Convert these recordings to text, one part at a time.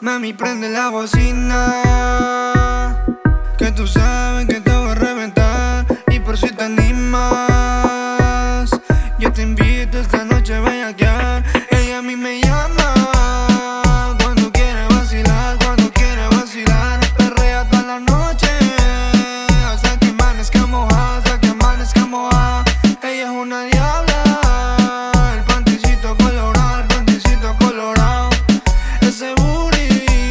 Mami, prende la bocina, que tú sabes que te voy a reventar. Y por si te animas, yo te invito esta noche a bellaquear. Ella a mí me llama cuando quiere vacilar, perrea toda la noche hasta que amanezca mojada, Ella es una diabla, el panticito colorado, ese booty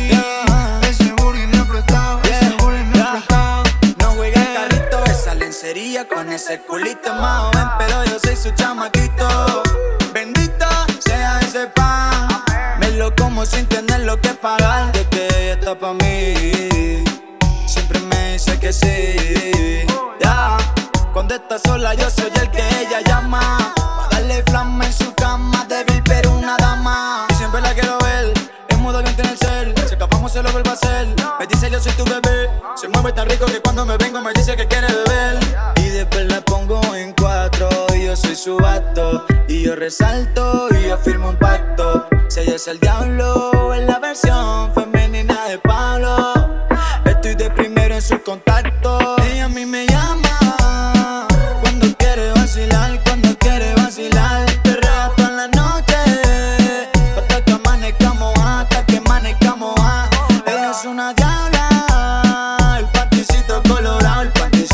no apretado, No juega el carrito, esa lencería con ese culito más joven, pero yo soy su chamaquito. Bendito sea ese pan, me lo como sin tener lo que pagar. De que ella está pa' mí, siempre me dice que sí. Ya, cuando está sola yo soy el que ella llama, pa' darle flama en su cama, débil pero una dama. Y siempre la quiero ver, en modo avión tiene el cel. Si escapamos se lo vuelvo a hacer, me dice yo soy tu bebé. Se mueve tan rico que cuando me vengo me dice que quiere beber. Y después la pongo en 4 y yo soy su vato. Y yo resalto y yo firmo un pacto. Si ella es el diablo en la versión femenina de Pablo, estoy de primero en sus contactos. Ella a mí me llama cuando quiere vacilar, perrea toda la noche hasta que amanezcamos, Ella es una diabla, el panticito colorado,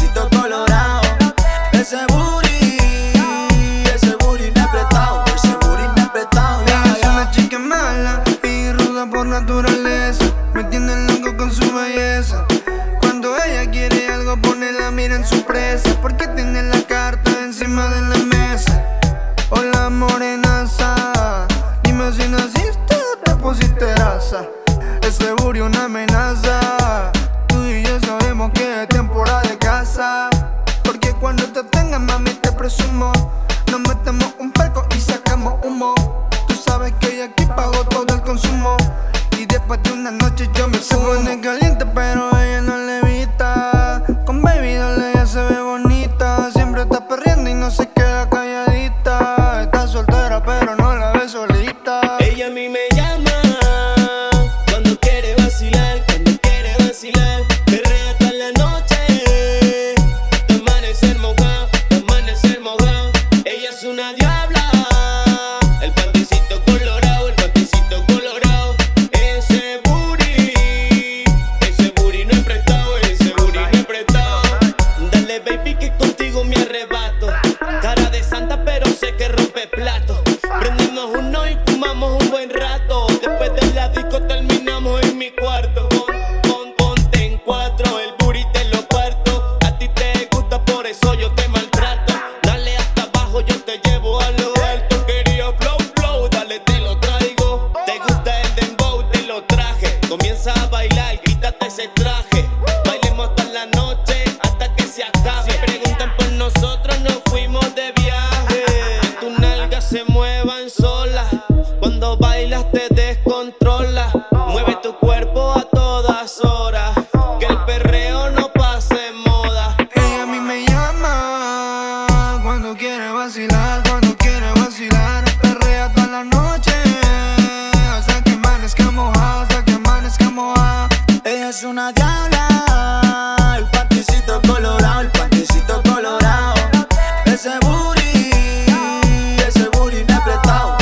ese booty no apretado, Ella es una chica mala y ruda por naturaleza, me tiene loco con su belleza. Cuando ella quiere algo pone la mira en su presa, porque tiene la carta encima de la mesa. Hola morenaza, dime si naciste o te pusiste raza. Ese booty una amenaza, tú y yo sabemos que es temporada de casa. Porque cuando te tengas mami te presumo, nos metemos un palco y sacamos humo. Tú sabes que yo aquí pago todo el consumo, y después de una noche yo me se pone caliente pero ella no le evita. Con baby doll ella se ve bonita, siempre está perreando y no se queda calladita. Está soltera pero no la ve solita. Ella a mí me llama cuando quiere vacilar, perrea toda la noche hasta amanecer mojado, Ella es una diabla, el panticito colorado, ese booty no he prestado, Dale baby que contigo me arrebato, cara de santa pero sé que rompe plato. Prendimos uno y fumamos un buen rato, después de la disco terminamos en mi cuarto. Ponte en 4, el booty te lo parto. A ti te gusta, por eso yo te maltrato. Dale hasta abajo, yo te llevo a lo alto. Quería flow, dale te lo traigo. Te gusta el dembow, te lo traje. Comienza a bailar, quítate ese traje. Bailemos toda la noche hasta que se acabe. Si preguntan por nosotros, nos fuimos de viaje. Que tus nalgas se muevan solas, cuando bailas te descontrolas. Mueve tu cuerpo a todas horas, que el perreo no pase de moda. Ella a mí me llama cuando quiere vacilar, perrea toda la noche hasta que amanezca mojada, Ella es una diabla, el panticito colorado, ese booty no apretado,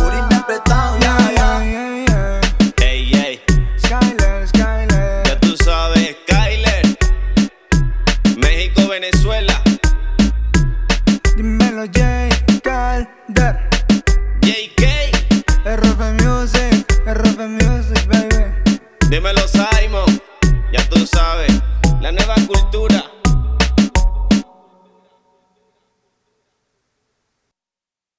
Ey, Skyler, ya tú sabes, Skyler, México, Venezuela, dímelo J. Calder, JK, RF Music, baby. dímelo Simon, ya tú sabes, la nueva cultura.